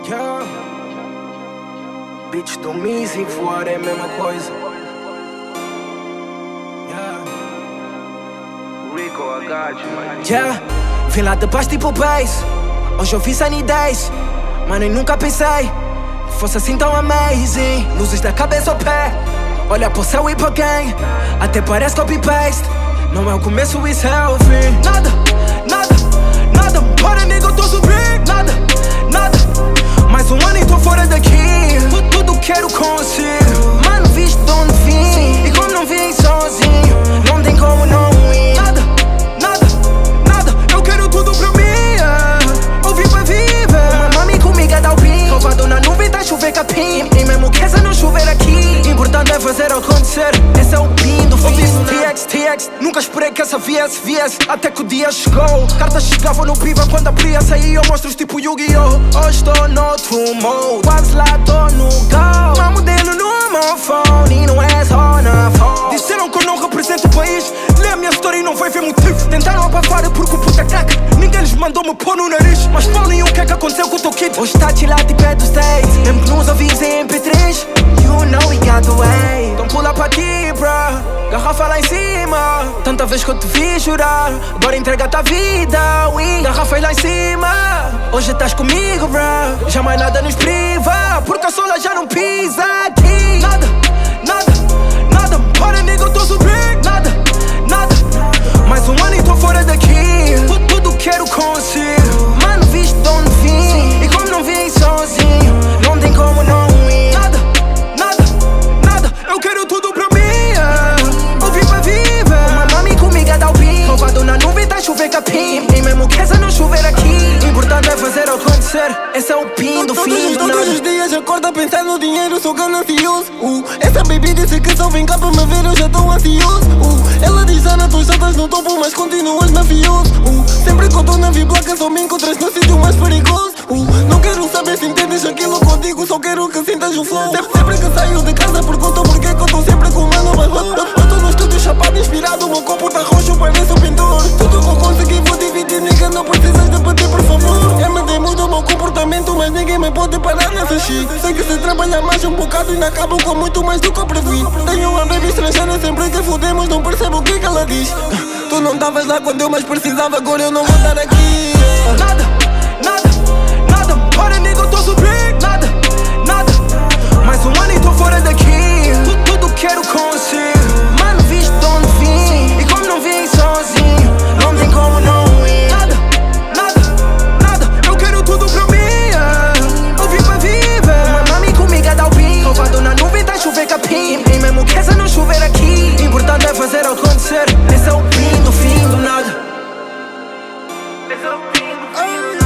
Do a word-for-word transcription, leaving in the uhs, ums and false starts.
Yeah. Bitch do Mizzy fora é a mesma coisa. Yeah. Rico, I got you, man. Yeah. Vim lá de baixo tipo bass. Hoje eu fiz Sunny Days. Mano, eu nunca pensei que fosse assim tão amazing. Luzes da cabeça ao pé, olha pro céu e pra quem. Até parece copy-paste. Não é o começo, isso é o fim. Nada, nada, nada. Para nigga, eu tô subindo. Nada, nada. Mais um ano e tô fora daqui. Tudo, tudo quero consigo. Mano, visto de onde vim. E como não vim sozinho, não tem como não ir. Nada, nada, nada. Eu quero tudo pra mim, yeah. Ouvi pra viver. Uma mami comigo é dar o pin. Covado na nuvem, tá chover capim. E mesmo que essa não chover aqui, importante é fazer acontecer. Esse é o pin do fim. T X, T X, nunca esperei que essa viesse, viesse. Até que o dia chegou. Cartas chegavam no piva quando abria. Saía monstros tipo Yu-Gi-Oh! Hoje estou noutro mode, quase lá tô no go. Uma modelo no meu phone e não é só na phone. Disseram que eu não represento o país. Lê a minha história e não vai ver motivo. Tentaram abafar porque o puto é crack. Ninguém lhes mandou me pôr no nariz. Mas falem o que é que aconteceu com o teu kid. Hoje está chillado e pé dos States. Mesmo que nos ouvis em M P três. You know we got the way. Então pula pra ti, bro. Garrafa lá em cima. Tanta vez que eu te vi chorar, agora entrega-te a vida, ui. Garrafa lá em cima. Hoje estás comigo, bro. Já mais nada nos priva, porque a sola já não pisa aqui. Nada, nada, nada. Para nigga, eu tô subindo. Nada, nada. Mais um ano e tô fora daqui. Tudo, tudo quero consigo. Mano, visto de onde vim. E como não vim sozinho, não tem como não ir. Nada, nada, nada. Eu quero tudo pra mim, yeah. Ouvi pra viver. Uma mami comigo é dar o pin. Covado na nuvem, tá chover capim. E mesmo que essa não chover aqui, importante é fazer acontecer. Esse é o pin do fim do nada. Todos os dias acordo a pensar no dinheiro, sou ganancioso. uh. Essa baby disse que só vem cá pra me ver, eu já tô ansioso. uh. Ela diz, Ana, tu já estás no topo, mas continuas mafioso. uh. Sempre que eu tô na V-Block, só me encontras no sítio mais perigoso. uh. Não quero saber se entendes aquilo contigo, só quero que sintas o flow. Sempre, sempre que saio de casa pergunto porquê que eu tô sempre com o mano. Mas eu, eu, eu tô no estúdio chapado, inspirado, o meu copo tá roxo, parece um pintor. Tudo que eu consegui vou dividir, nigga, não precisas de pedir por favor. É me muda o meu comportamento, mas ninguém me pode parar nessa shit. Sei que se trabalhar mais um bocado ainda acabo com muito mais do que eu previ. Tenho uma baby estrangeira, sempre que fudemos não percebo o que que ela diz. Tu não estavas lá quando eu mais precisava, agora eu não vou estar aqui. Nada, nada, nada. Para nigga, eu tô subindo. Nada, nada. Mais um ano e tô fora daqui. Tudo, tudo quero consigo. Mano, visto de onde vim. E como não vim sozinho, não tem como não ir. Nada, nada, nada. Eu quero tudo pra mim, yeah. Ouvi pra viver. Uma mami comigo é dar o pin. Covado na nuvem, tá chover capim. E mesmo que essa não chover aqui, importante é fazer acontecer. Esse é o pin do fim do nada. Esse é o fim do fim.